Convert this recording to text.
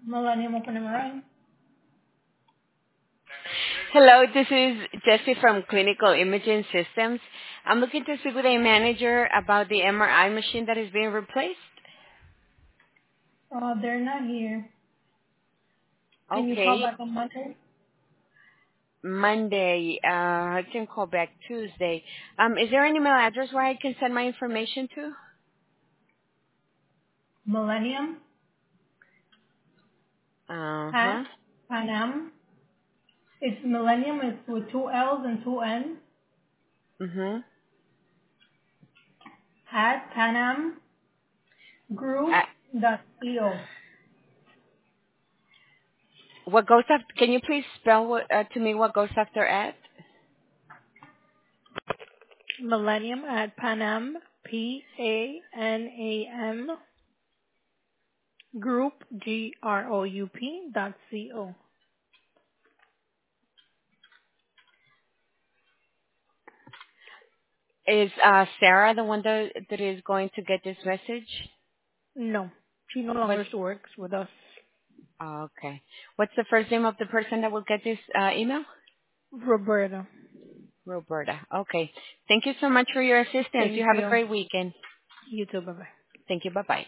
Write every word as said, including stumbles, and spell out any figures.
Millennium Open M R I. Hello, this is Jessie from Clinical Imaging Systems. I'm looking to speak with a manager about the M R I machine that is being replaced. Uh, they're not here. Can you call Okay. back on Monday? Monday, uh, I can call back Tuesday. Um, is there an email address where I can send my information to? Millennium at Uh-huh. Panam. It's Millennium. It's with two L's and two N's Mm-hmm. at Panam Group Uh, dot co. what goes after, can you please spell what, uh, to me what goes after at? Millennium at Panam P A N A M Group G R O U P dot C O. Is uh, Sarah the one that, that is going to get this message? No, she no What? longer works with us. Oh, okay. What's the first name of the person that will get this uh, email? Roberta. Roberta. Okay. Thank you so much for your assistance. You Thank have a you. great weekend. You too. Bye bye. Thank you. Bye-bye.